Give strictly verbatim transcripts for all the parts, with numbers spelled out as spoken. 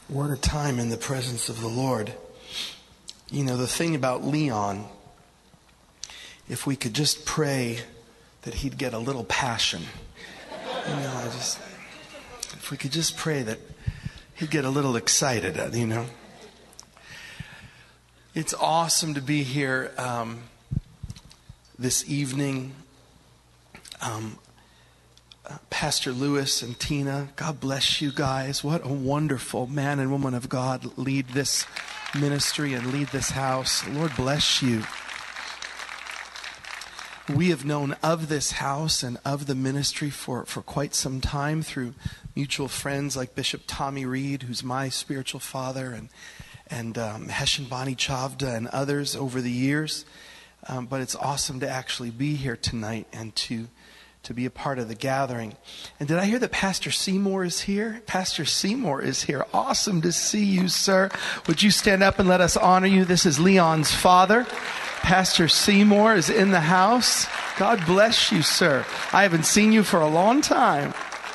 What a time in the presence of the Lord. You know, the thing about Leon, if we could just pray that he'd get a little passion. You know, I just, if we could just pray that he'd get a little excited, you know. It's awesome to be here um, this evening. Um, uh, Pastor Lewis and Tina, God bless you guys. What a wonderful man and woman of God lead this ministry and lead this house. Lord bless you. We have known of this house and of the ministry for, for quite some time through mutual friends like Bishop Tommy Reed, who's my spiritual father, and and um, Heshen Bani Chavda and others over the years. Um, but it's awesome to actually be here tonight and to to be a part of the gathering. And did I hear that Pastor Seymour is here? Pastor Seymour is here. Awesome to see you, sir. Would you stand up and let us honor you? This is Leon's father. Pastor Seymour is in the house. God bless you, sir. I haven't seen you for a long time.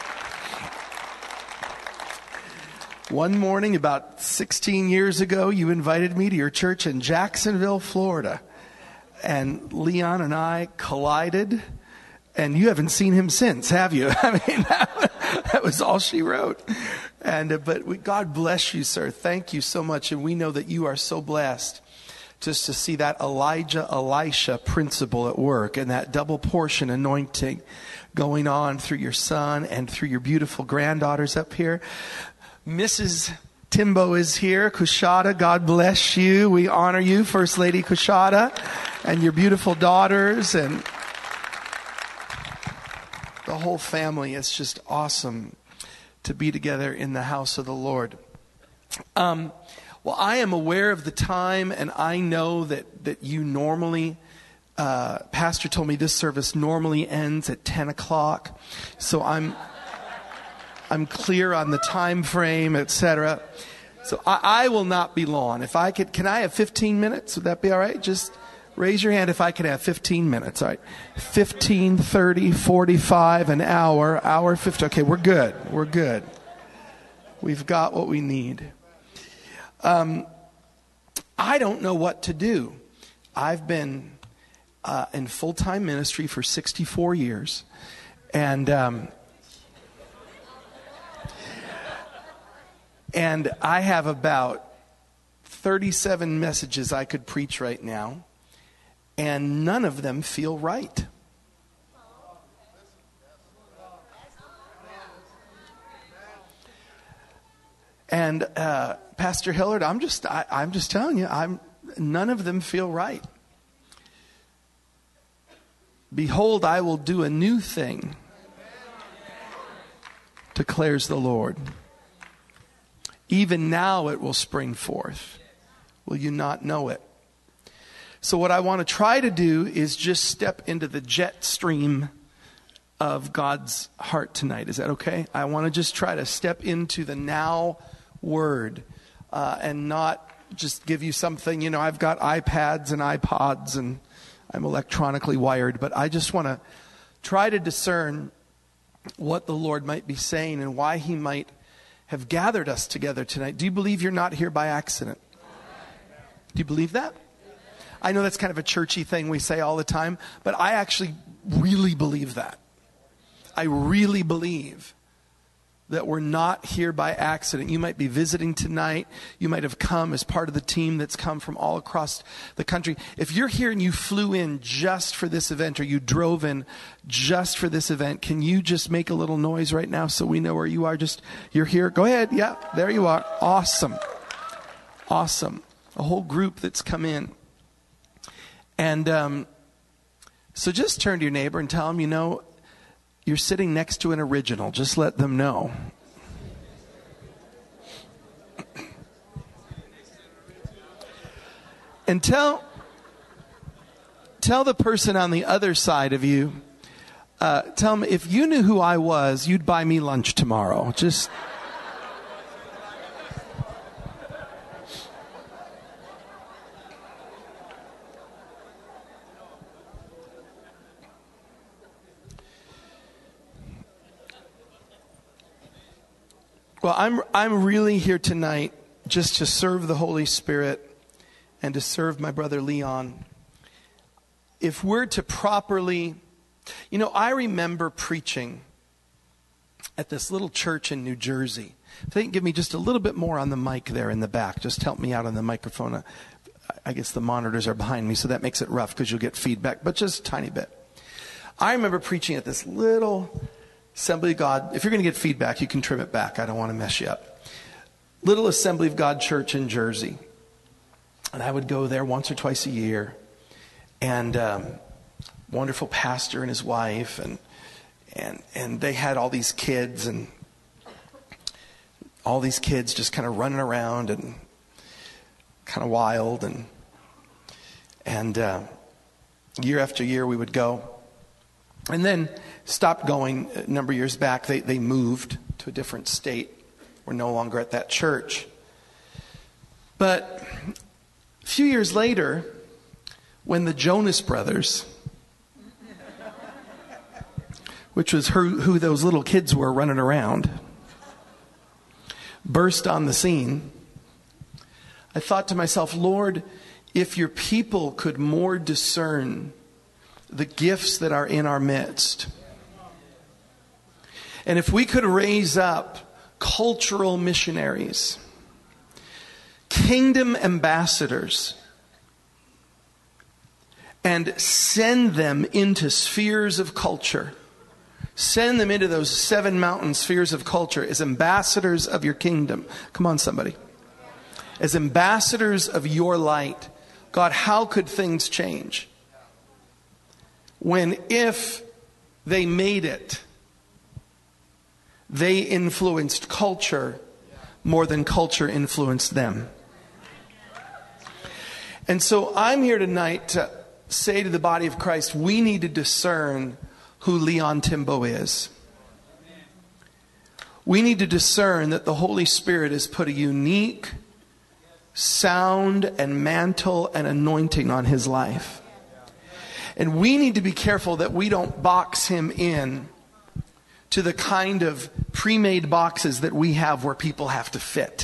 One morning about sixteen years ago, you invited me to your church in Jacksonville, Florida. And Leon and I collided. And you haven't seen him since, have you? I mean, that, that was all she wrote. And uh, but we, God bless you, sir. Thank you so much. And we know that you are so blessed just to see that Elijah, Elisha principle at work and that double portion anointing going on through your son and through your beautiful granddaughters up here. Missus Timbo is here. Kushada, God bless you. We honor you, First Lady Kushada, and your beautiful daughters and the whole family. It's just awesome to be together in the house of the Lord. Um, well, I am aware of the time, and I know that, that you normally, uh, Pastor told me this service normally ends at ten o'clock. So I'm, I'm clear on the time frame, et cetera. So I, I will not be long. If I could, can I have fifteen minutes? Would that be all right? Just raise your hand if I could have fifteen minutes. All right. fifteen, thirty, forty-five, an hour, hour fifty. Okay, we're good. We're good. We've got what we need. Um, I don't know what to do. I've been uh, in full-time ministry for sixty-four years. And um, and I have about thirty-seven messages I could preach right now. And none of them feel right. And uh, Pastor Hillard, I'm just I, I'm just telling you, I'm none of them feel right. Behold, I will do a new thing, declares the Lord. Even now it will spring forth. Will you not know it? So what I want to try to do is just step into the jet stream of God's heart tonight. Is that okay? I want to just try to step into the now word uh, and not just give you something. You know, I've got iPads and iPods and I'm electronically wired, but I just want to try to discern what the Lord might be saying and why he might have gathered us together tonight. Do you believe you're not here by accident? Do you believe that? I know that's kind of a churchy thing we say all the time, but I actually really believe that. I really believe that we're not here by accident. You might be visiting tonight. You might have come as part of the team that's come from all across the country. If you're here and you flew in just for this event or you drove in just for this event, can you just make a little noise right now so we know where you are? Just, you're here. Go ahead. Yeah, there you are. Awesome. Awesome. A whole group that's come in. And um, so just turn to your neighbor and tell them, you know, you're sitting next to an original. Just let them know. And tell, tell the person on the other side of you, uh, tell them, if you knew who I was, you'd buy me lunch tomorrow. Just... Well, I'm I'm really here tonight just to serve the Holy Spirit and to serve my brother Leon. If we're to properly, you know, I remember preaching at this little church in New Jersey. If they can give me just a little bit more on the mic there in the back, just help me out on the microphone. I guess the monitors are behind me, so that makes it rough because you'll get feedback, but just a tiny bit. I remember preaching at this little Assembly of God. If you're going to get feedback, you can trim it back. I don't want to mess you up. Little Assembly of God church in Jersey. And I would go there once or twice a year. And um, wonderful pastor and his wife. And, and, and they had all these kids. And all these kids just kind of running around and kind of wild. And, and uh, year after year we would go. And then stopped going a number of years back. They they moved to a different state. We're no longer at that church. But a few years later, when the Jonas Brothers, which was who, who those little kids were running around, burst on the scene, I thought to myself, Lord, if your people could more discern the gifts that are in our midst. And if we could raise up cultural missionaries, kingdom ambassadors, and send them into spheres of culture, send them into those seven mountain spheres of culture as ambassadors of your kingdom. Come on, somebody. As ambassadors of your light. God, how could things change? When if they made it, they influenced culture more than culture influenced them. And so I'm here tonight to say to the body of Christ, we need to discern who Leon Timbo is. We need to discern that the Holy Spirit has put a unique sound and mantle and anointing on his life. And we need to be careful that we don't box him in to the kind of pre-made boxes that we have where people have to fit.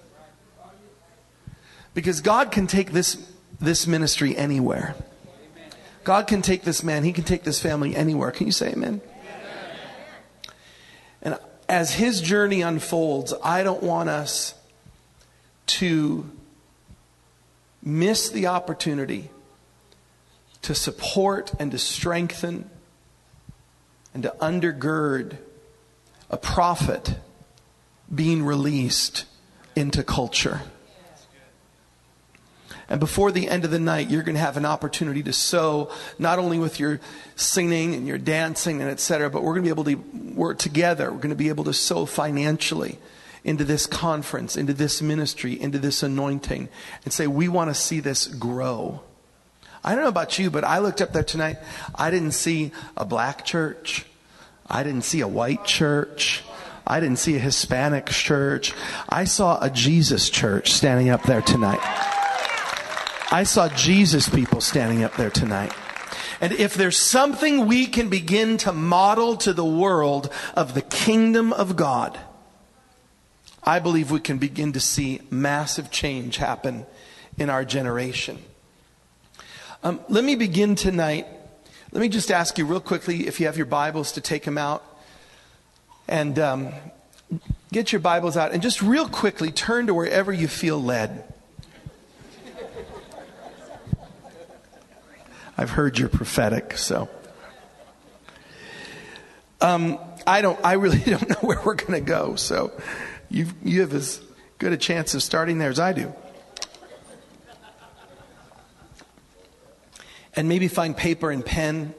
Because God can take this, this ministry anywhere. God can take this man, he can take this family anywhere. Can you say amen? And as his journey unfolds, I don't want us to miss the opportunity to support and to strengthen and to undergird a prophet being released into culture. And before the end of the night, you're going to have an opportunity to sow, not only with your singing and your dancing and et cetera, but we're going to be able to work together. We're going to be able to sow financially into this conference, into this ministry, into this anointing, and say, we want to see this grow. I don't know about you, but I looked up there tonight. I didn't see a black church. I didn't see a white church. I didn't see a Hispanic church. I saw a Jesus church standing up there tonight. I saw Jesus people standing up there tonight. And if there's something we can begin to model to the world of the kingdom of God, I believe we can begin to see massive change happen in our generation. Um, let me begin tonight. Let me just ask you real quickly if you have your Bibles to take them out. And um, get your Bibles out. And just real quickly turn to wherever you feel led. I've heard you're prophetic, so. Um, I don't. I really don't know where we're going to go. So you you have as good a chance of starting there as I do. And maybe find paper and pen.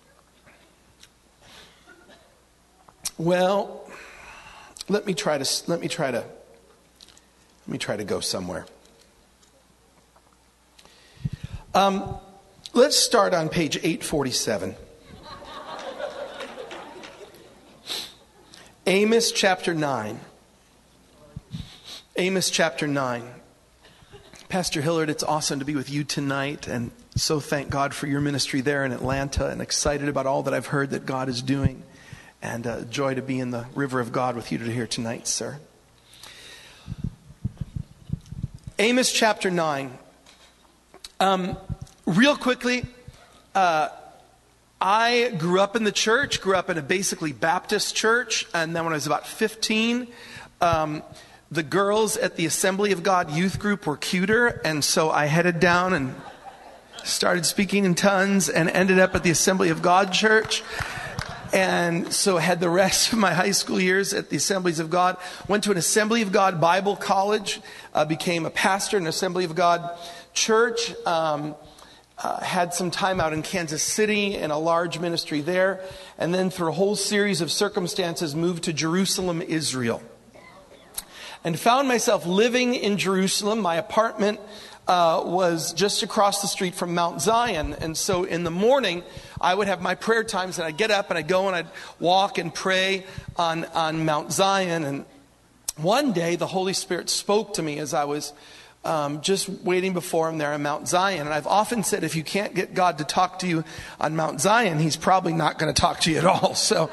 Well, let me try to let me try to let me try to go somewhere. Um, let's start on page eight forty-seven. Amos chapter nine. Amos chapter nine. Pastor Hillard, it's awesome to be with you tonight, and so thank God for your ministry there in Atlanta, and excited about all that I've heard that God is doing, and uh, joy to be in the river of God with you here tonight, sir. Amos chapter nine. Um, real quickly, uh, I grew up in the church, grew up in a basically Baptist church, and then when I was about fifteen, um, the girls at the Assembly of God youth group were cuter, and so I headed down and started speaking in tongues and ended up at the Assembly of God church. And so I had the rest of my high school years at the Assemblies of God. Went to an Assembly of God Bible college, uh, became a pastor in an Assembly of God church, um, uh, had some time out in Kansas City in a large ministry there, and then through a whole series of circumstances moved to Jerusalem, Israel. And found myself living in Jerusalem. My apartment Uh, was just across the street from Mount Zion. And so in the morning, I would have my prayer times, and I'd get up and I'd go and I'd walk and pray on, on Mount Zion. And one day, the Holy Spirit spoke to me as I was um, just waiting before Him there on Mount Zion. And I've often said, if you can't get God to talk to you on Mount Zion, He's probably not going to talk to you at all. So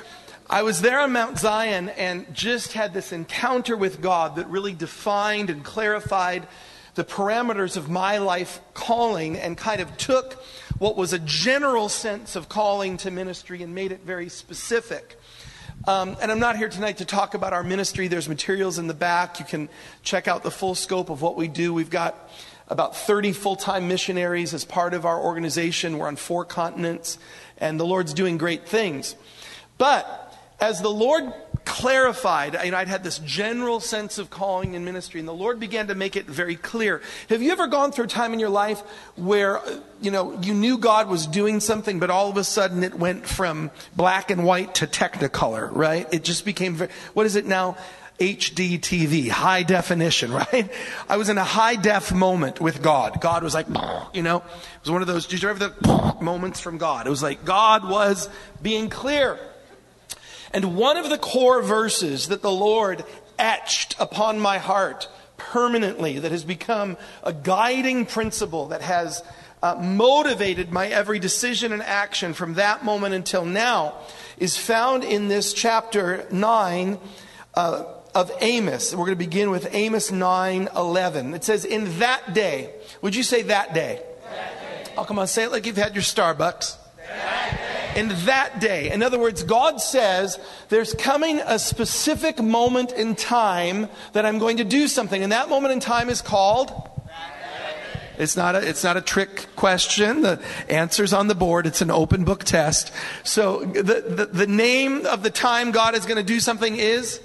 I was there on Mount Zion and just had this encounter with God that really defined and clarified the parameters of my life calling, and kind of took what was a general sense of calling to ministry and made it very specific. Um, and I'm not here tonight to talk about our ministry. There's materials in the back. You can check out the full scope of what we do. We've got about thirty full-time missionaries as part of our organization. We're on four continents, and the Lord's doing great things. But as the Lord clarified, you know, I'd had this general sense of calling in ministry, and the Lord began to make it very clear. Have you ever gone through a time in your life where, you know, you knew God was doing something, but all of a sudden it went from black and white to Technicolor, right? It just became, very, what is it now? H D T V, high definition, right? I was in a high def moment with God. God was like, you know, it was one of those, did you ever have the moments from God? It was like God was being clear. And one of the core verses that the Lord etched upon my heart permanently, that has become a guiding principle that has uh, motivated my every decision and action from that moment until now, is found in this chapter nine uh, of Amos. We're going to begin with Amos nine eleven. It says, in that day. Would you say that day? That day. Oh, come on, say it like you've had your Starbucks. That day. In that day. In other words, God says there's coming a specific moment in time that I'm going to do something. And that moment in time is called? It's not a, it's not a trick question. The answer's on the board. It's an open book test. So the, the, the name of the time God is going to do something is?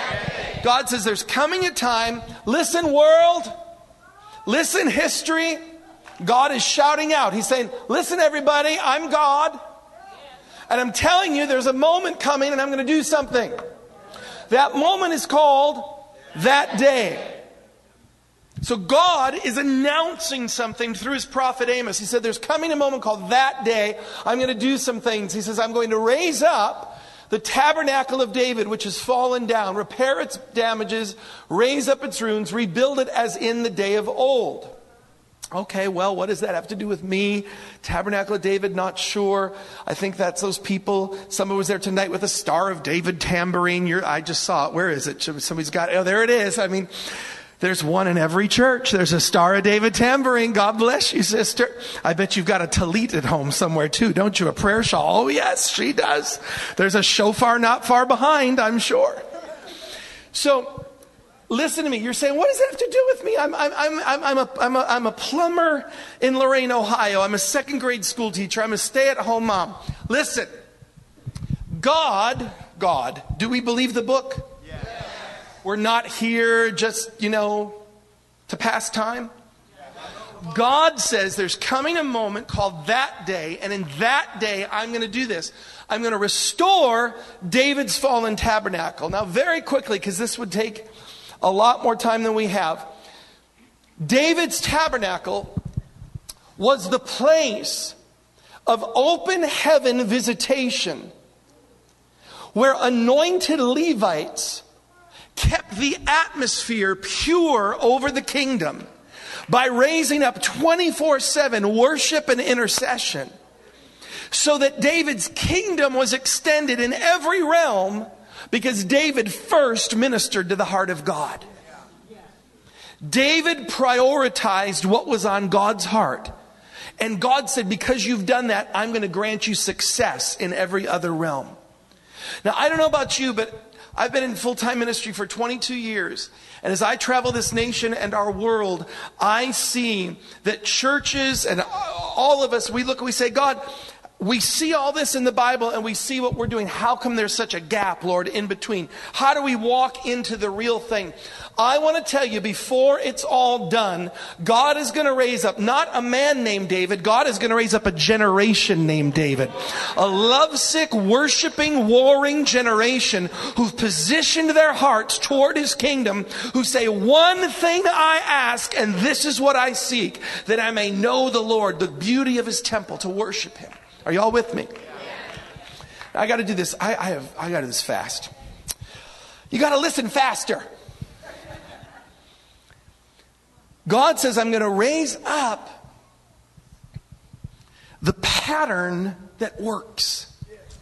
God says there's coming a time. Listen, world. Listen, history. God is shouting out. He's saying, listen, everybody, I'm God. And I'm telling you, there's a moment coming and I'm going to do something. That moment is called that day. So God is announcing something through His prophet Amos. He said, there's coming a moment called that day. I'm going to do some things. He says, I'm going to raise up the tabernacle of David, which has fallen down, repair its damages, raise up its ruins, rebuild it as in the day of old. Okay, well, what does that have to do with me? Tabernacle of David, not sure. I think that's those people. Someone was there tonight with a Star of David tambourine. You're, I just saw it. Where is it? Somebody's got it. Oh, there it is. I mean, there's one in every church. There's a Star of David tambourine. God bless you, sister. I bet you've got a tallit at home somewhere too, don't you? A prayer shawl. Oh, yes, she does. There's a shofar not far behind, I'm sure. So, listen to me. You're saying, what does that have to do with me? I'm, I'm, I'm, I'm, a, I'm, a, I'm a plumber in Lorain, Ohio. I'm a second grade school teacher. I'm a stay-at-home mom. Listen, God, God, do we believe the book? Yes. We're not here just, you know, to pass time. God says there's coming a moment called that day, and in that day I'm going to do this. I'm going to restore David's fallen tabernacle. Now, very quickly, because this would take a lot more time than we have. David's tabernacle was the place of open heaven visitation, where anointed Levites kept the atmosphere pure over the kingdom by raising up twenty-four seven worship and intercession, so that David's kingdom was extended in every realm, because David first ministered to the heart of God. David prioritized what was on God's heart. And God said, because you've done that, I'm going to grant you success in every other realm. Now, I don't know about you, but I've been in full-time ministry for twenty-two years. And as I travel this nation and our world, I see that churches and all of us, we look and we say, God, we see all this in the Bible and we see what we're doing. How come there's such a gap, Lord, in between? How do we walk into the real thing? I want to tell you, before it's all done, God is going to raise up not a man named David. God is going to raise up a generation named David. A lovesick, worshiping, warring generation who've positioned their hearts toward his kingdom, who say, one thing I ask, and this is what I seek, that I may know the Lord, the beauty of his temple, to worship him. Are you all with me? I got to do this. I, I have. I got to do this fast. You got to listen faster. God says, I'm going to raise up the pattern that works.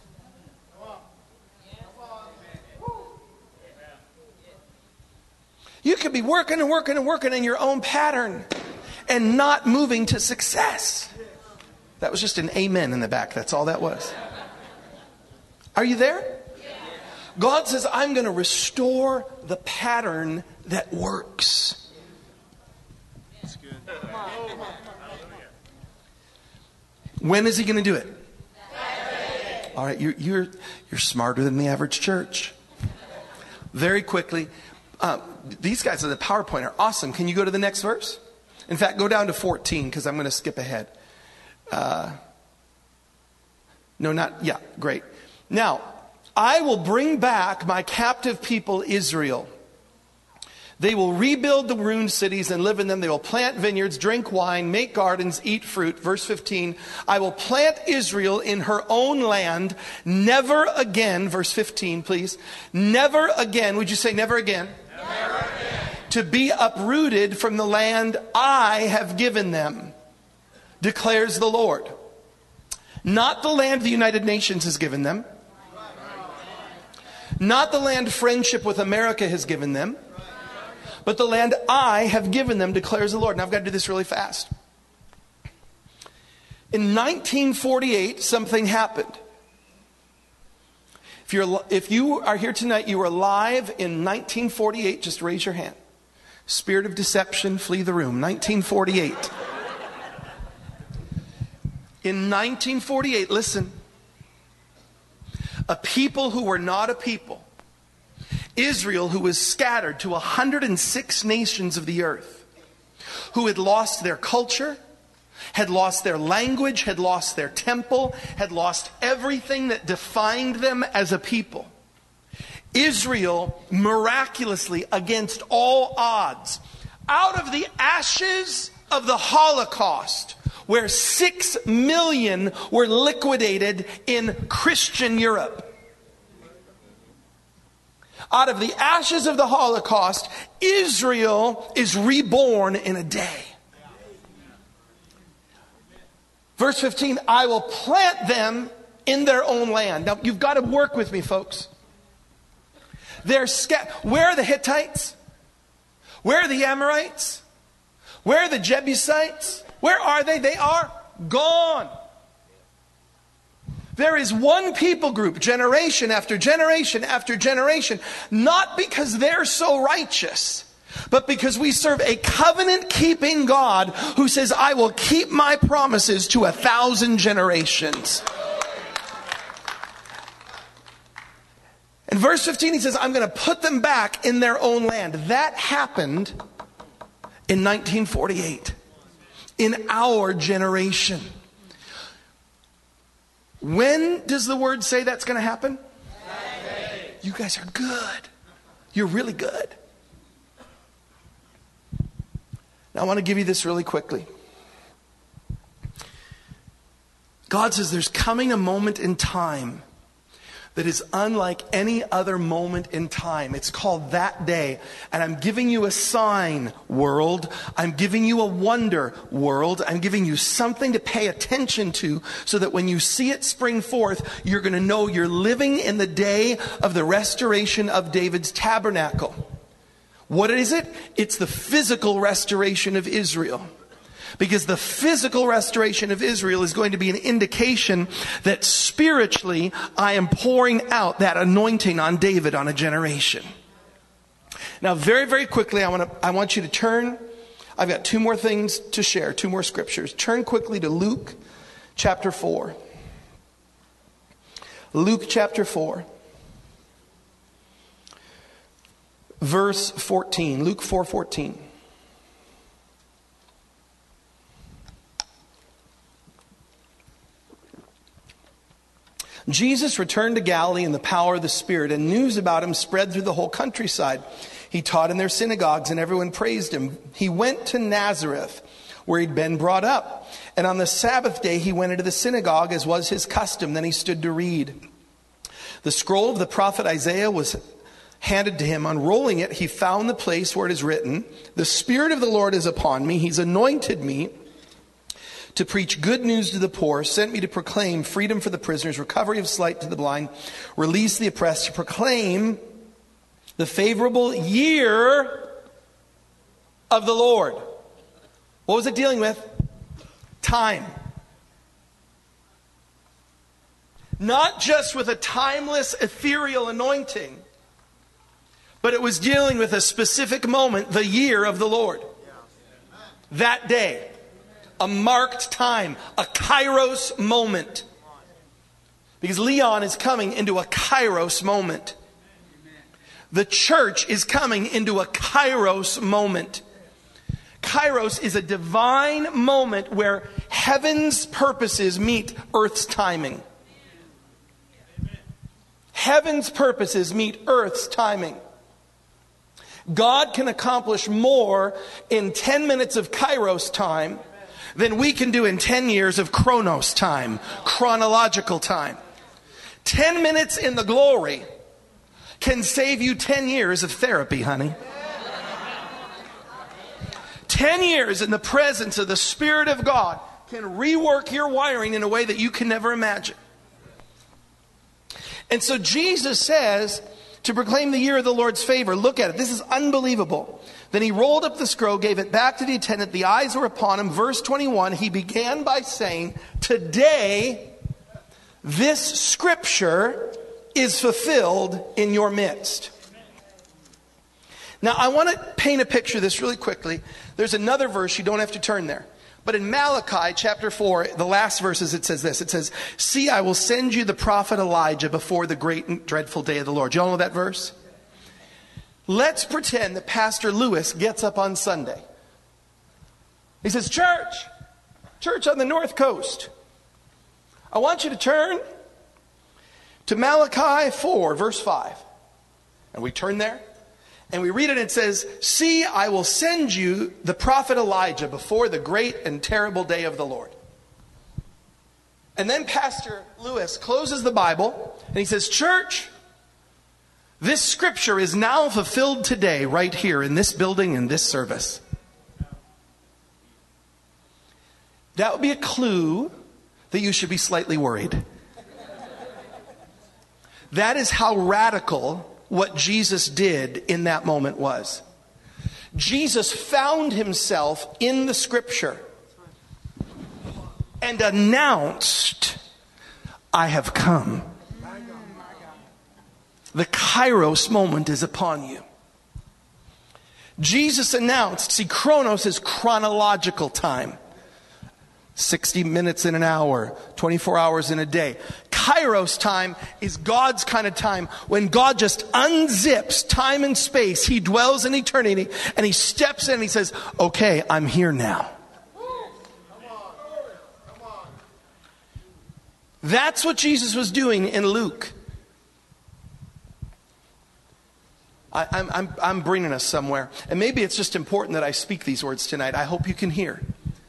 You could be working and working and working in your own pattern and not moving to success. That was just an amen in the back. That's all that was. Are you there? God says, I'm going to restore the pattern that works. That's good. When is he going to do it? All right, you're, you're, you're smarter than the average church. Very quickly. Uh, these guys on the PowerPoint are awesome. Can you go to the next verse? In fact, go down to fourteen because I'm going to skip ahead. Uh, no, not, yeah, great. Now, I will bring back my captive people, Israel. They will rebuild the ruined cities and live in them. They will plant vineyards, drink wine, make gardens, eat fruit. Verse fifteen, I will plant Israel in her own land. Never again, verse fifteen, please. Never again, would you say never again? Never again. To be uprooted from the land I have given them, declares the Lord. Not the land the United Nations has given them. Not the land friendship with America has given them. But the land I have given them, declares the Lord. Now I've got to do this really fast. In nineteen forty-eight, something happened. If you're, if you are here tonight, you were alive in nineteen forty-eight, just raise your hand. Spirit of deception, flee the room. nineteen forty-eight. In nineteen forty-eight, listen, a people who were not a people, Israel, who was scattered to one hundred six nations of the earth, who had lost their culture, had lost their language, had lost their temple, had lost everything that defined them as a people. Israel, miraculously, against all odds, out of the ashes of the Holocaust, where six million were liquidated in Christian Europe. Out of the ashes of the Holocaust, Israel is reborn in a day. Verse fifteen, I will plant them in their own land. Now, you've got to work with me, folks. They're sca- Where are the Hittites? Where are the Amorites? Where are the Jebusites? Where are they? They are gone. There is one people group, generation after generation after generation, not because they're so righteous, but because we serve a covenant-keeping God who says, I will keep my promises to a thousand generations. In verse fifteen, he says, I'm going to put them back in their own land. That happened in nineteen forty-eight. In our generation. When does the word say that's going to happen? You guys are good. You're really good. Now I want to give you this really quickly. God says there's coming a moment in time that is unlike any other moment in time. It's called that day. And I'm giving you a sign, world. I'm giving you a wonder, world. I'm giving you something to pay attention to so that when you see it spring forth, you're going to know you're living in the day of the restoration of David's tabernacle. What is it? It's the physical restoration of Israel. Because the physical restoration of Israel is going to be an indication that spiritually I am pouring out that anointing on David on a generation. Now, very, very quickly, I want to, I want you to turn. I've got two more things to share, two more scriptures. Turn quickly to Luke chapter four. Luke chapter four. Verse fourteen, Luke four fourteen. Jesus returned to Galilee in the power of the Spirit, and news about him spread through the whole countryside. He taught in their synagogues, and everyone praised him. He went to Nazareth, where he'd been brought up. And on the Sabbath day, he went into the synagogue, as was his custom. Then he stood to read. The scroll of the prophet Isaiah was handed to him. Unrolling it, he found the place where it is written, "The Spirit of the Lord is upon me. He's anointed me to preach good news to the poor, sent me to proclaim freedom for the prisoners, recovery of sight to the blind, release the oppressed, to proclaim the favorable year of the Lord." What was it dealing with? Time. Not just with a timeless, ethereal anointing, but it was dealing with a specific moment, the year of the Lord. That day. A marked time. A kairos moment. Because Leon is coming into a kairos moment. The church is coming into a kairos moment. Kairos is a divine moment where heaven's purposes meet earth's timing. Heaven's purposes meet earth's timing. God can accomplish more in ten minutes of Kairos time than we can do in ten years of Chronos time, chronological time. ten minutes in the glory can save you ten years of therapy, honey. ten years in the presence of the Spirit of God can rework your wiring in a way that you can never imagine. And so Jesus says, to proclaim the year of the Lord's favor. Look at it. This is unbelievable. Then he rolled up the scroll, gave it back to the attendant. The eyes were upon him. Verse twenty-one, he began by saying, "Today, this scripture is fulfilled in your midst." Now, I want to paint a picture of this really quickly. There's another verse. You don't have to turn there. But in Malachi chapter four, the last verses, it says this. It says, "See, I will send you the prophet Elijah before the great and dreadful day of the Lord." Do you all know that verse? Let's pretend that Pastor Lewis gets up on Sunday. He says, church, church on the North Coast, I want you to turn to Malachi four, verse five. And we turn there. And we read it and it says, "See, I will send you the prophet Elijah before the great and terrible day of the Lord." And then Pastor Lewis closes the Bible and he says, "Church, this scripture is now fulfilled today right here in this building in this service." That would be a clue that you should be slightly worried. That is how radical what Jesus did in that moment was. Jesus found himself in the scripture and announced, "I have come." The Kairos moment is upon you. Jesus announced, see, Chronos is chronological time. sixty minutes in an hour, twenty-four hours in a day. Kairos time is God's kind of time when God just unzips time and space. He dwells in eternity and he steps in and he says, "Okay, I'm here now." That's what Jesus was doing in Luke. I, I'm, I'm, I'm bringing us somewhere. And maybe it's just important that I speak these words tonight. I hope you can hear.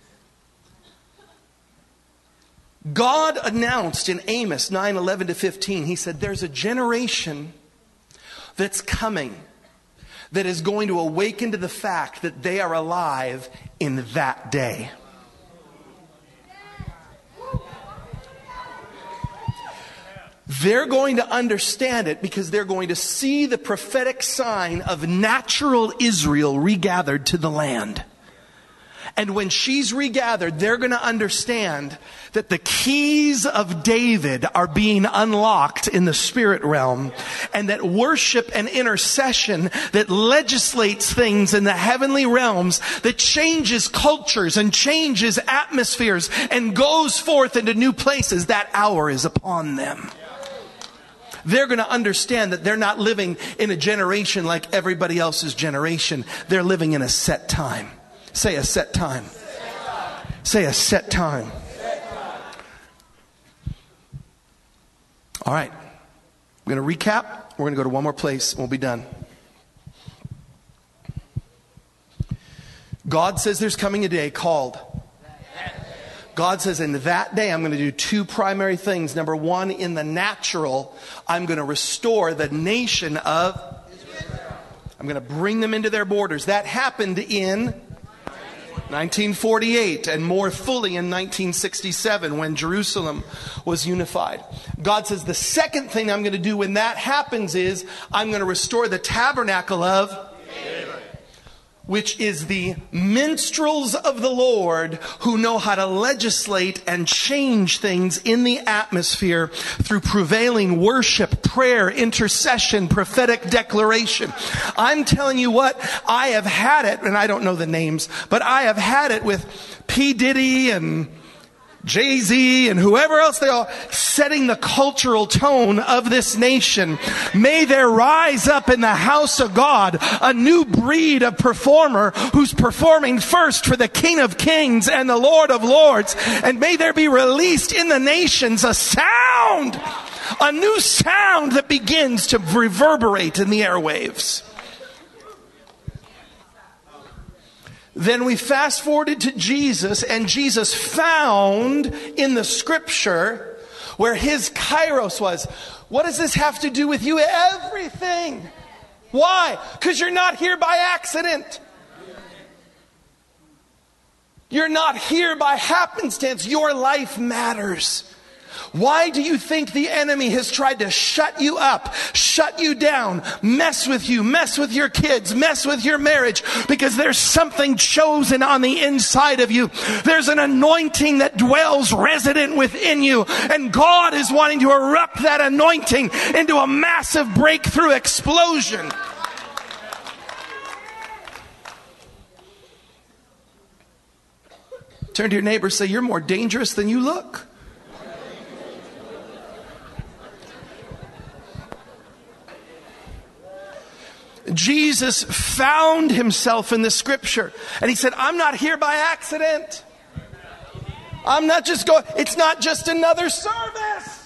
God announced in Amos nine, eleven to fifteen, he said, there's a generation that's coming that is going to awaken to the fact that they are alive in that day. they're going to understand it because they're going to see the prophetic sign of natural Israel regathered to the land. And when she's regathered, they're going to understand that the keys of David are being unlocked in the spirit realm, and that worship and intercession that legislates things in the heavenly realms, that changes cultures and changes atmospheres and goes forth into new places, that hour is upon them. They're going to understand that they're not living in a generation like everybody else's generation. They're living in a set time. Say a set time. Set time. Say a set time. Set time. All right. We're going to recap. We're going to go to one more place and we'll be done. God says there's coming a day called. God says in that day I'm going to do two primary things. Number one, in the natural, I'm going to restore the nation of Israel. I'm going to bring them into their borders. That happened in nineteen forty-eight, and more fully in nineteen sixty-seven when Jerusalem was unified. God says the second thing I'm going to do when that happens is I'm going to restore the tabernacle of David, which is the minstrels of the Lord who know how to legislate and change things in the atmosphere through prevailing worship, prayer, intercession, prophetic declaration. I'm telling you what, I have had it, and I don't know the names, but I have had it with P. Diddy and Jay-Z and whoever else they are, setting the cultural tone of this nation. May there rise up in the house of God a new breed of performer who's performing first for the King of Kings and the Lord of Lords. And may there be released in the nations a sound, a new sound that begins to reverberate in the airwaves. Then we fast forwarded to Jesus, and Jesus found in the scripture where his kairos was. What does this have to do with you? Everything. Why? Because you're not here by accident. You're not here by happenstance. Your life matters. Why do you think the enemy has tried to shut you up, shut you down, mess with you, mess with your kids, mess with your marriage? Because there's something chosen on the inside of you. There's an anointing that dwells resident within you. And God is wanting to erupt that anointing into a massive breakthrough explosion. Turn to your neighbor and say, you're more dangerous than you look. Jesus found himself in the scripture, and he said, I'm not here by accident. I'm not just going, it's not just another service.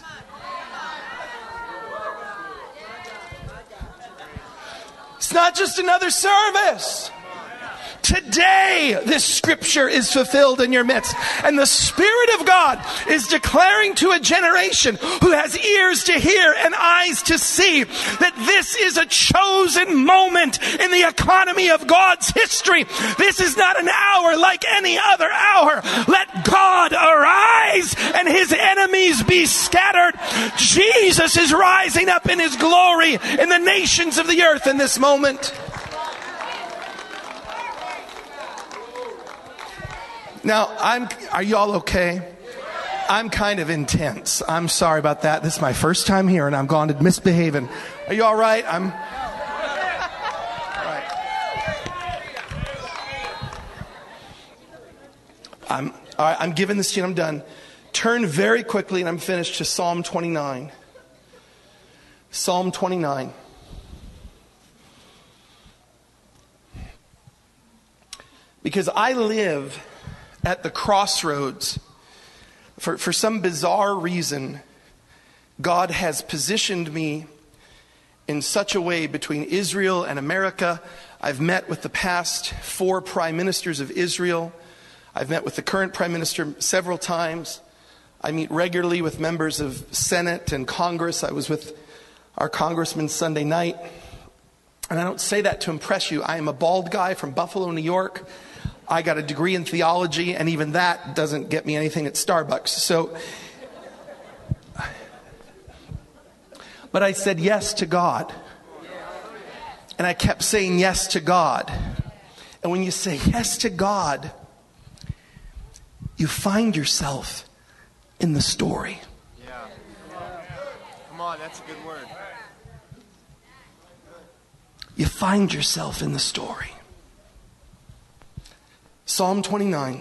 It's not just another service. Today, this scripture is fulfilled in your midst. And the Spirit of God is declaring to a generation who has ears to hear and eyes to see that this is a chosen moment in the economy of God's history. This is not an hour like any other hour. Let God arise and his enemies be scattered. Jesus is rising up in his glory in the nations of the earth in this moment. Now, I'm, are you all okay? I'm kind of intense. I'm sorry about that. This is my first time here and I'm gone to misbehaving. Are you all right? I'm... All right. I'm, all right, I'm giving this to you and I'm done. Turn very quickly, and I'm finished, to Psalm twenty-nine. Psalm twenty-nine. Because I live at the crossroads. For, for some bizarre reason, God has positioned me in such a way between Israel and America. I've met with the past four prime ministers of Israel. I've met with the current prime minister several times. I meet regularly with members of Senate and Congress. I was with our congressman Sunday night. And I don't say that to impress you. I am a bald guy from Buffalo, New York. I got a degree in theology, and even that doesn't get me anything at Starbucks. So But I said yes to God. And I kept saying yes to God. And when you say yes to God, you find yourself in the story. Yeah. Come on, that's a good word. You find yourself in the story. Psalm twenty-nine.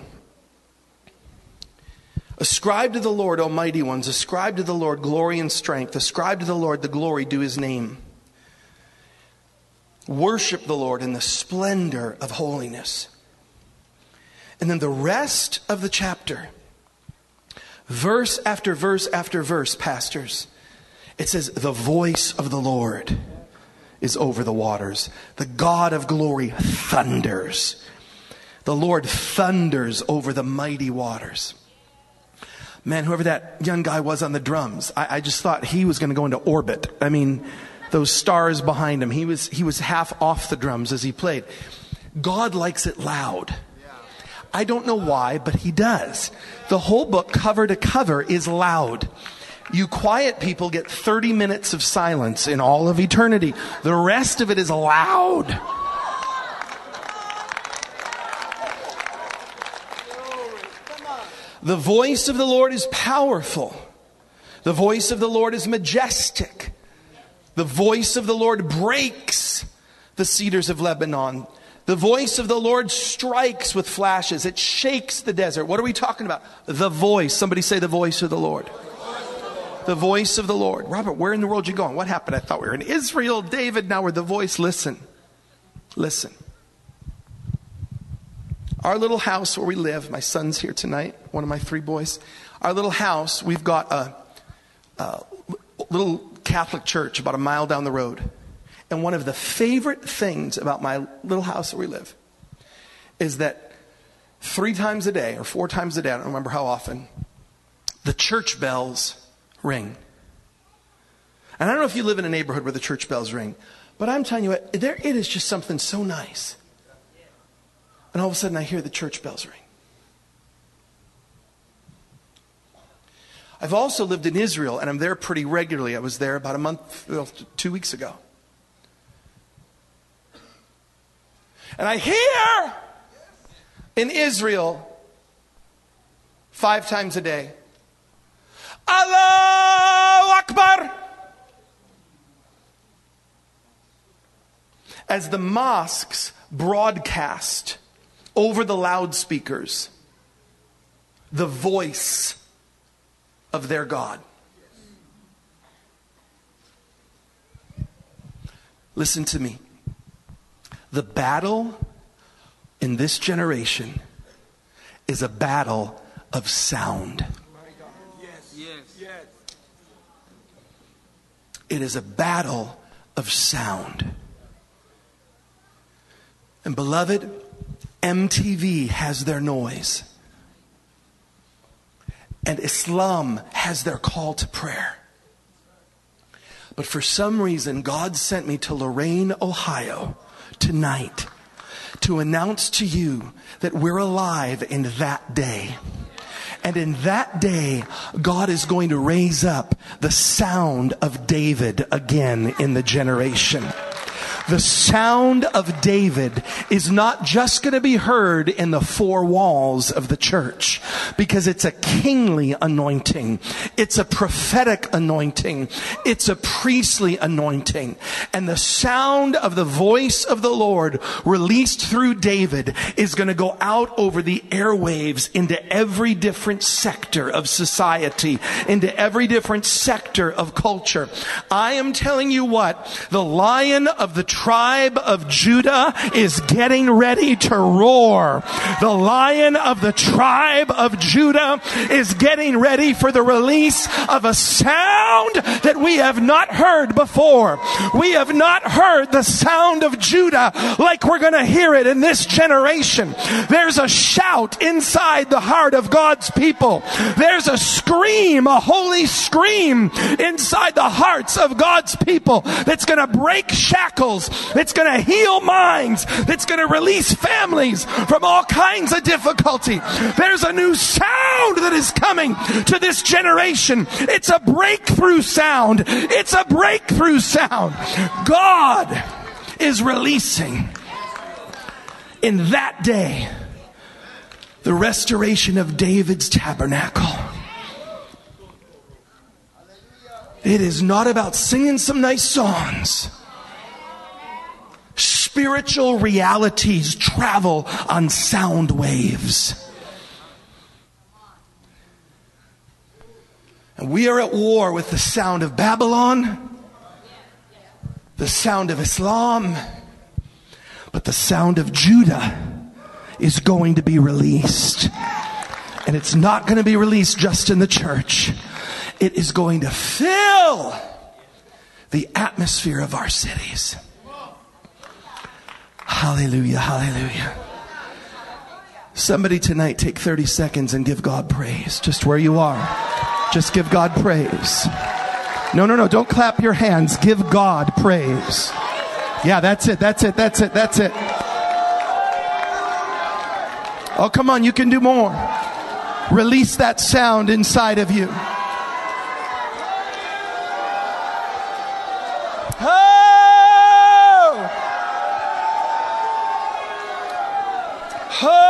Ascribe to the Lord, O mighty ones. Ascribe to the Lord glory and strength. Ascribe to the Lord the glory due his name. Worship the Lord in the splendor of holiness. And then the rest of the chapter, verse after verse after verse, pastors, it says, the voice of the Lord is over the waters. The God of glory thunders. The Lord thunders over the mighty waters. Man, whoever that young guy was on the drums, I, I just thought he was going to go into orbit. I mean, those stars behind him, he was he was half off the drums as he played. God likes it loud. I don't know why, but he does. The whole book, cover to cover, is loud. You quiet people get thirty minutes of silence in all of eternity. The rest of it is loud. The voice of the Lord is powerful. The voice of the Lord is majestic. The voice of the Lord breaks the cedars of Lebanon. The voice of the Lord strikes with flashes. It shakes the desert. What are we talking about? The voice. Somebody say the voice of the Lord. The voice of the Lord. Robert, where in the world are you going? What happened? I thought we were in Israel. David, now we're the voice. Listen. Listen. Our little house where we live, my son's here tonight, one of my three boys. Our little house, we've got a, a little Catholic church about a mile down the road. And one of the favorite things about my little house where we live is that three times a day or four times a day, I don't remember how often, the church bells ring. And I don't know if you live in a neighborhood where the church bells ring, but I'm telling you what, there it is just something so nice. And all of a sudden I hear the church bells ring. I've also lived in Israel, and I'm there pretty regularly. I was there about a month, well, two weeks ago. And I hear in Israel five times a day, Allahu Akbar. As the mosques broadcast over the loudspeakers the voice of their God. Listen to me. The battle in this generation is a battle of sound. Yes. Yes. Yes. It is a battle of sound. And beloved, M T V has their noise. And Islam has their call to prayer. But for some reason, God sent me to Lorain, Ohio tonight to announce to you that we're alive in that day. And in that day, God is going to raise up the sound of David again in the generation. The sound of David is not just going to be heard in the four walls of the church, because it's a kingly anointing. It's a prophetic anointing. It's a priestly anointing. And the sound of the voice of the Lord released through David is going to go out over the airwaves into every different sector of society, into every different sector of culture. I am telling you what, the Lion of the tribe of Judah is getting ready to roar. The Lion of the tribe of Judah is getting ready for the release of a sound that we have not heard before. We have not heard the sound of Judah like we're going to hear it in this generation. There's a shout inside the heart of God's people. There's a scream, a holy scream inside the hearts of God's people that's going to break shackles souls, that's going to heal minds, that's going to release families from all kinds of difficulty. There's a new sound that is coming to this generation. It's a breakthrough sound. It's a breakthrough sound. God is releasing in that day the restoration of David's tabernacle. It is not about singing some nice songs. Spiritual realities travel on sound waves. And we are at war with the sound of Babylon, the sound of Islam, but the sound of Judah is going to be released. And it's not going to be released just in the church. It is going to fill the atmosphere of our cities. Hallelujah, hallelujah. Somebody tonight take thirty seconds and give God praise. Just where you are. Just give God praise. No, no, no, don't clap your hands. Give God praise. Yeah, that's it, that's it, that's it, that's it. Oh, come on, you can do more. Release that sound inside of you. Oh! Oh!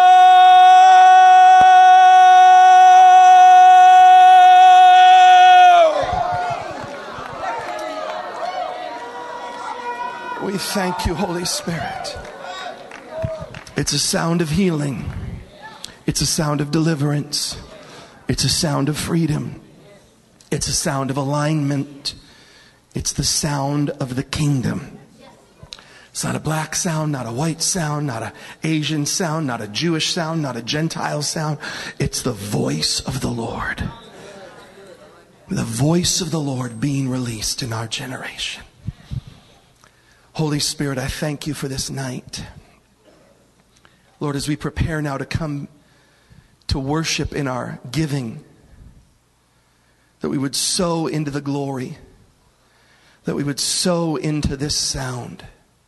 We thank you, Holy Spirit. It's a sound of healing. It's a sound of deliverance. It's a sound of freedom. It's a sound of alignment. It's the sound of the kingdom. It's not a black sound, not a white sound, not an Asian sound, not a Jewish sound, not a Gentile sound. It's the voice of the Lord. The voice of the Lord being released in our generation. Holy Spirit, I thank you for this night. Lord, as we prepare now to come to worship in our giving, that we would sow into the glory, that we would sow into this sound.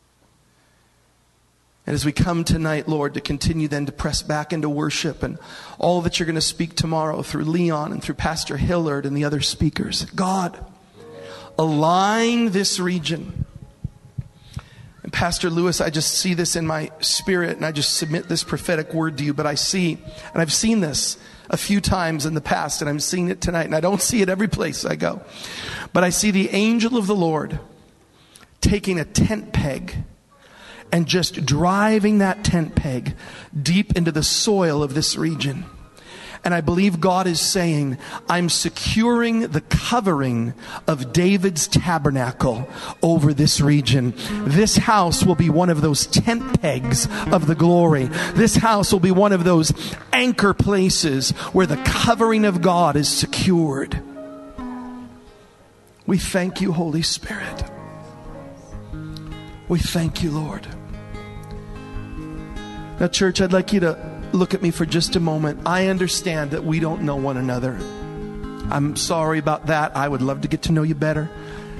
And as we come tonight, Lord, to continue then to press back into worship and all that you're going to speak tomorrow through Leon and through Pastor Hillard and the other speakers, God, align this region. And Pastor Lewis, I just see this in my spirit, and I just submit this prophetic word to you. But I see, and I've seen this a few times in the past, and I'm seeing it tonight, and I don't see it every place I go. But I see the angel of the Lord taking a tent peg and just driving that tent peg deep into the soil of this region. And I believe God is saying, I'm securing the covering of David's tabernacle over this region. This house will be one of those tent pegs of the glory. This house will be one of those anchor places where the covering of God is secured. We thank you, Holy Spirit. We thank you, Lord. Now, church, I'd like you to look at me for just a moment. I understand that we don't know one another. I'm sorry about that. I would love to get to know you better.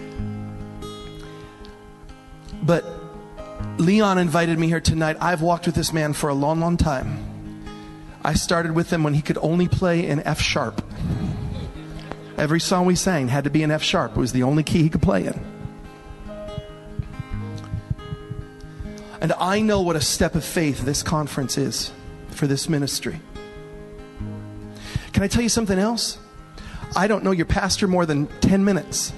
But Leon invited me here tonight. I've walked with this man for a long, long time. I started with him when he could only play in F sharp. Every song we sang had to be in F sharp. It was the only key he could play in. And I know what a step of faith this conference is for this ministry. Can I tell you something else? I don't know your pastor more than ten minutes.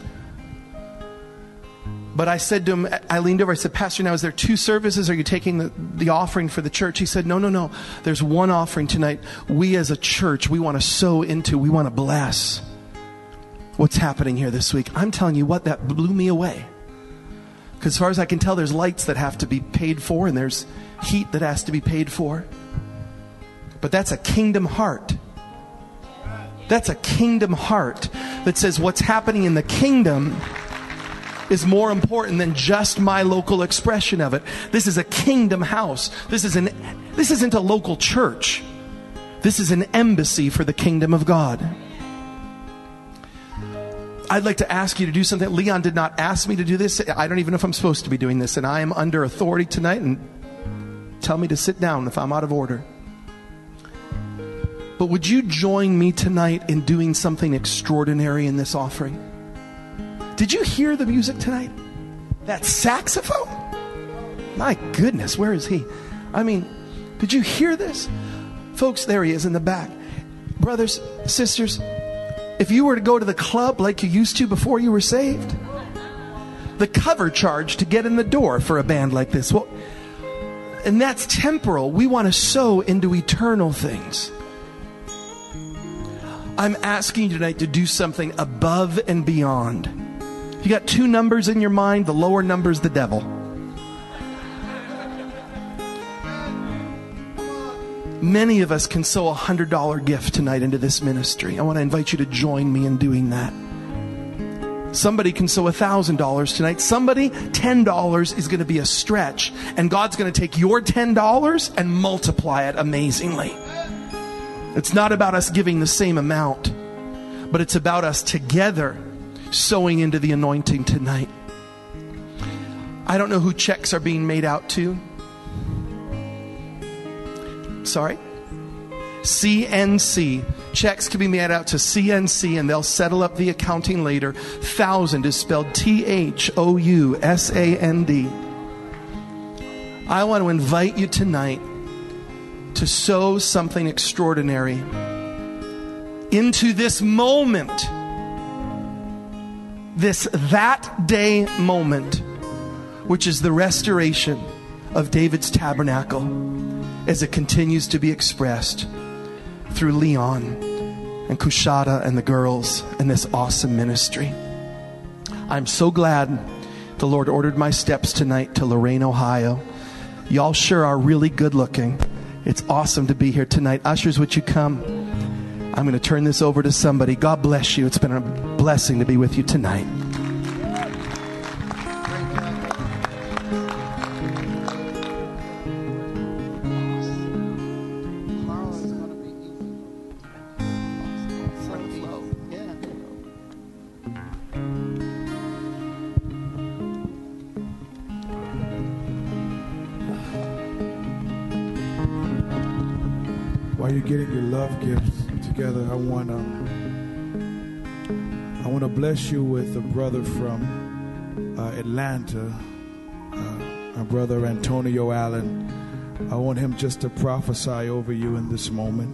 But I said to him, I leaned over, I said, Pastor, now is there two services? Are you taking the, the offering for the church? He said, no, no, no. There's one offering tonight. We as a church, we want to sow into, we want to bless what's happening here this week. I'm telling you what, that blew me away. Because as far as I can tell, there's lights that have to be paid for, and there's heat that has to be paid for. But that's a kingdom heart. That's a kingdom heart that says what's happening in the kingdom is more important than just my local expression of it. This is a kingdom house. This is an, this isn't a local church. This is an embassy for the kingdom of God. I'd like to ask you to do something. Leon did not ask me to do this. I don't even know if I'm supposed to be doing this. And I am under authority tonight, and tell me to sit down if I'm out of order. But would you join me tonight in doing something extraordinary in this offering? Did you hear the music tonight? That saxophone? My goodness, where is he? I mean, did you hear this? Folks, there he is in the back. Brothers, sisters, if you were to go to the club like you used to before you were saved, the cover charge to get in the door for a band like this, well, and that's temporal. We want to sow into eternal things. I'm asking you tonight to do something above and beyond. You got two numbers in your mind. The lower number is the devil. Many of us can sow a one hundred dollars gift tonight into this ministry. I want to invite you to join me in doing that. Somebody can sow one thousand dollars tonight. Somebody, ten dollars is going to be a stretch. And God's going to take your ten dollars and multiply it amazingly. It's not about us giving the same amount, but it's about us together sowing into the anointing tonight. I don't know who checks are being made out to. Sorry? C N C. Checks can be made out to C N C, and they'll settle up the accounting later. Thousand is spelled T H O U S A N D. I want to invite you tonight to sow something extraordinary into this moment, this that day moment, which is the restoration of David's tabernacle as it continues to be expressed through Leon and Kushada and the girls and this awesome ministry. I'm so glad the Lord ordered my steps tonight to Lorain, Ohio. Y'all sure are really good looking. It's awesome to be here tonight. Ushers, would you come? I'm going to turn this over to somebody. God bless you. It's been a blessing to be with you tonight. While you're getting your love gifts together, I want to I want to bless you with a brother from uh, Atlanta, uh, my brother Antonio Allen. I want him just to prophesy over you in this moment.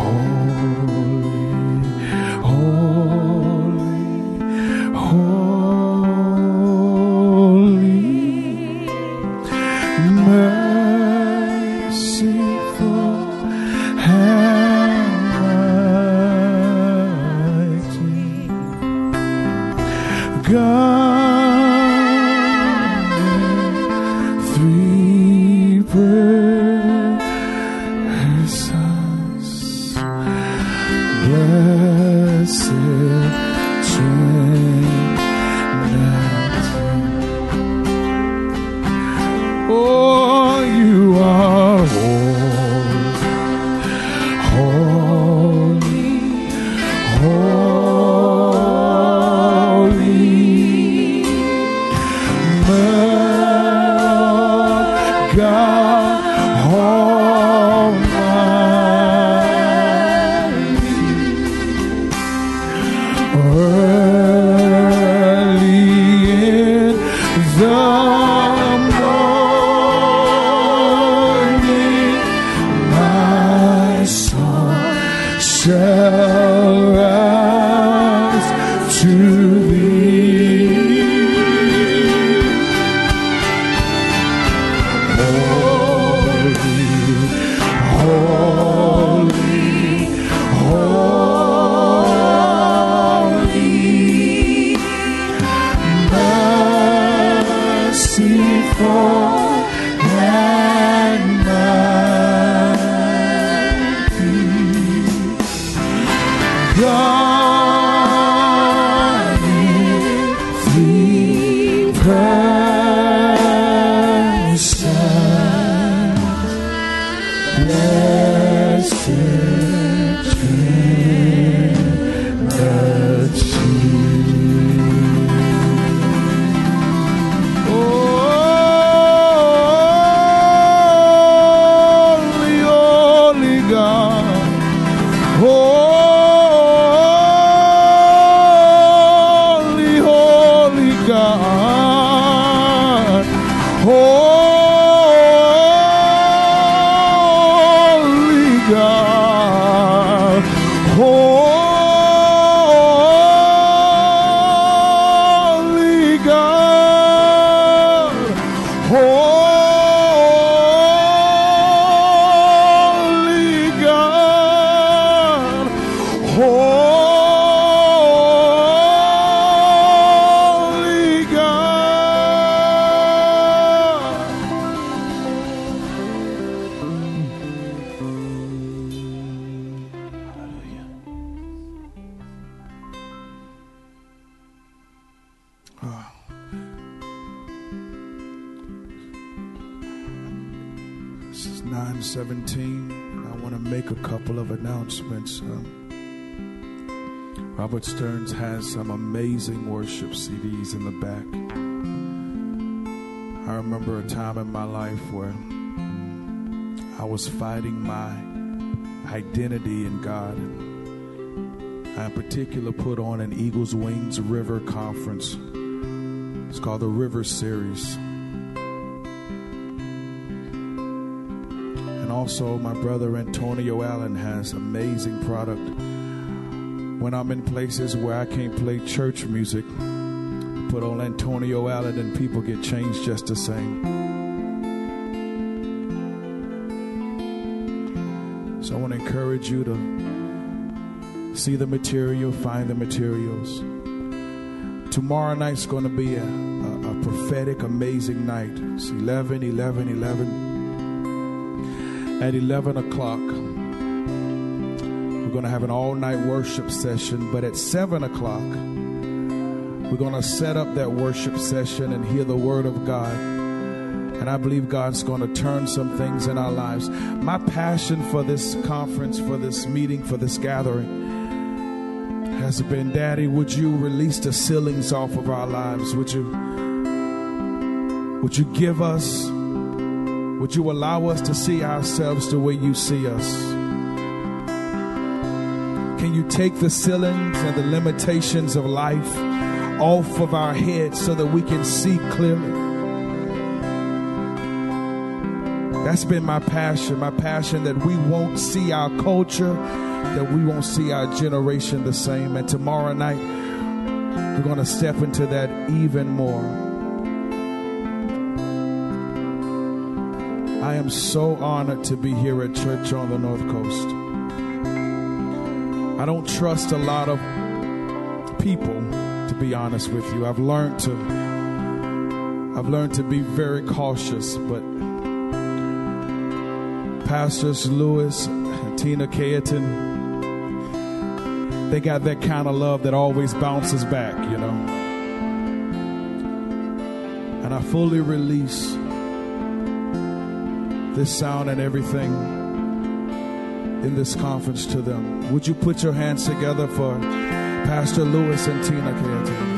nine seventeen. I want to make a couple of announcements. Uh, Robert Stearns has some amazing worship C Ds in the back. I remember a time in my life where I was fighting my identity in God. I in particular put on an Eagles Wings River conference. It's called the River Series. And also my brother Antonio Allen has amazing product. When I'm in places where I can't play church music, put on Antonio Allen and people get changed just the same. So I want to encourage you to see the material, find the materials. Tomorrow night's going to be a, a, a prophetic, amazing night. It's eleven, eleven, eleven. At eleven o'clock, we're going to have an all-night worship session. But at seven o'clock, we're going to set up that worship session and hear the word of God. And I believe God's going to turn some things in our lives. My passion for this conference, for this meeting, for this gathering has been, Daddy, would you release the ceilings off of our lives? Would you, would you give us, would you allow us to see ourselves the way you see us? Can you take the ceilings and the limitations of life off of our heads so that we can see clearly? That's been my passion, my passion that we won't see our culture that we won't see our generation the same. And tomorrow night, we're going to step into that even more. I am so honored to be here at Church on the North Coast. I don't trust a lot of people, to be honest with you. I've learned to I've learned to be very cautious, but Pastors Lewis and Tina Cayeton, they got that kind of love that always bounces back, you know. And I fully release this sound and everything in this conference to them. Would you put your hands together for Pastor Lewis and Tina Cayeton?